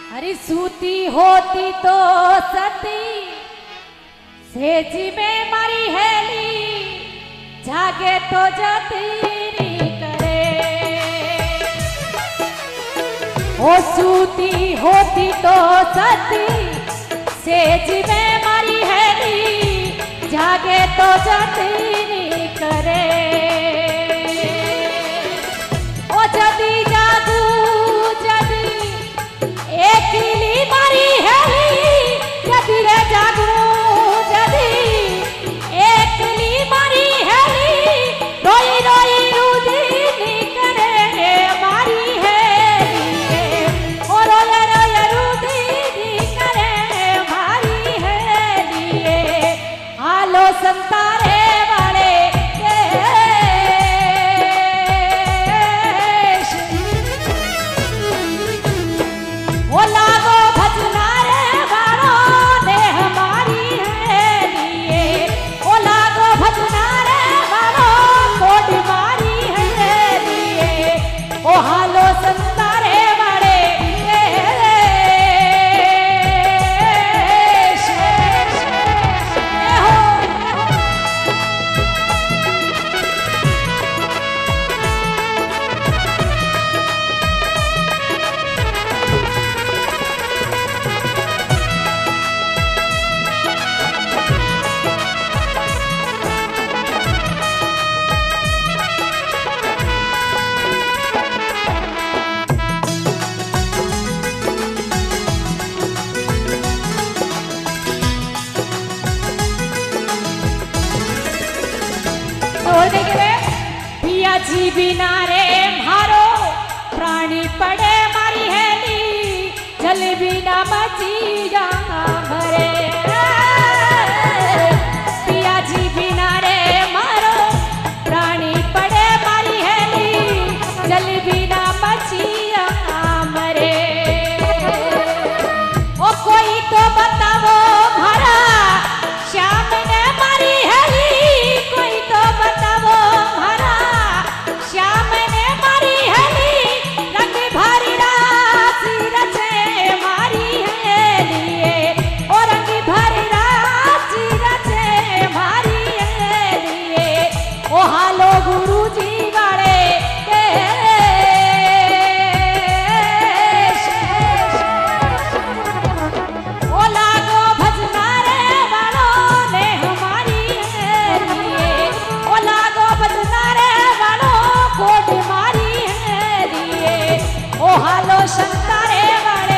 अरे सूती होती तो सती सेजी में मारी हेली जागे तो जतीरी करे। ओ सूती होती तो सती सेजी में मारी हेली जागे तो जतीरी करे। ओ जदी जागू जदी एकली मारी हेली जदी रे जागू जदी एकली मारी हेली रोई रोई रुदिनी करे मारी हेली ओ रोए रोए रुदिनी करे मारी हेली। आलो संतारे वाले ओ लागो भजनारे वालो ने हमारी हेलिए। ओ लागो भजनारे वालो कोड मारी हेलिए। ओ हालो संतारे वाले पिया जी बिना रे मारो प्राणी पड़े मारी हेली जल बिना मची जाना भरे। पिया जी बिना रे मारो प्राणी पड़े मारी हेली जल बिना मची जाना मरे। ओ कोई तो बताओ मारा श्याम ने मारी हेली कोई तो बताओ मारा श्याम ने मारी हेली रंग भरी राशि रचे मारी हेलिए। ओ रंग भरी राशि रचे मारी हेलिए। ओ हालो गुरु जी वाले ओ लागो भजनारे वालो ने हमारी हेलिए। ओ लागो भजनारे वालो कोड मारी हेलिए। ओ हालो शंकरे वाले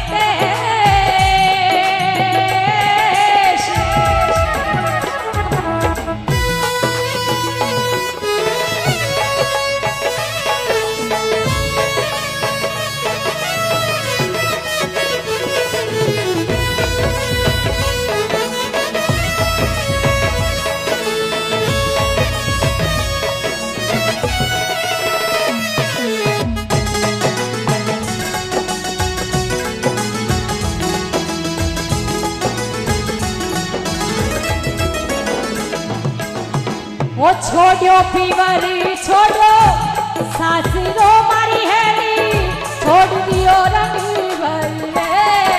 ओ छोड़ो पीवरी छोड़ो सासरो मारी हेली छोड़ दियो रंग भरे।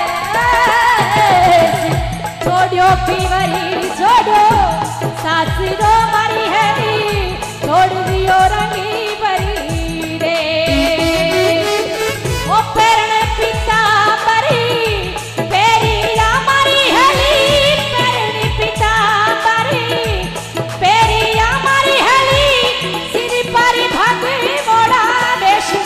छोड़ो पीवरी छोड़ो सासरो मारी हेली छोड़ दियो रंग भरी रे। ओ पेरण पिता मरी पेरिया मारी हेली पेरण पिता मरी पेरिया मारी हेली सिर पर भाग मोड़ा देश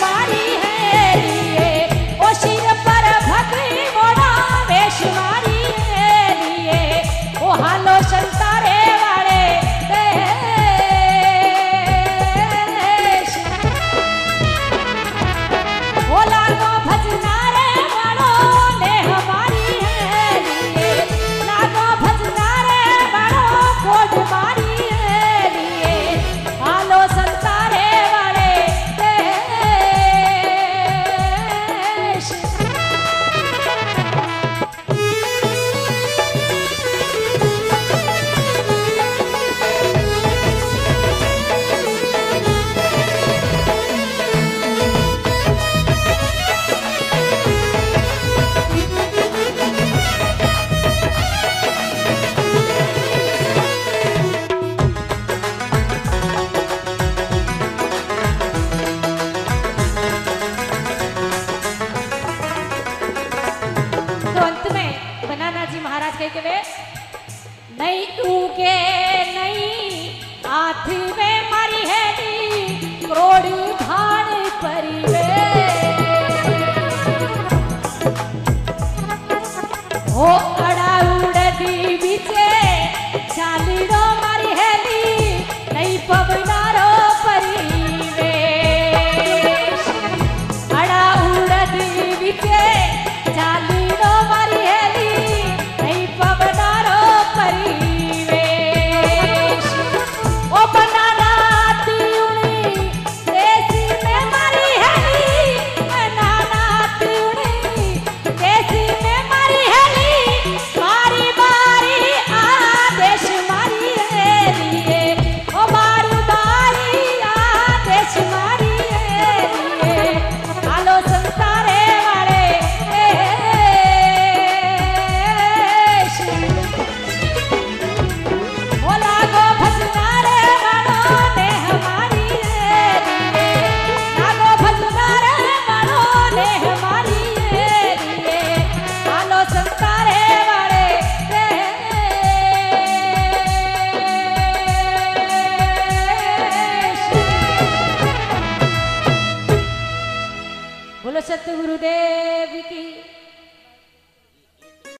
के वे नहीं उगे नहीं हाथ में मारी है नी करोड़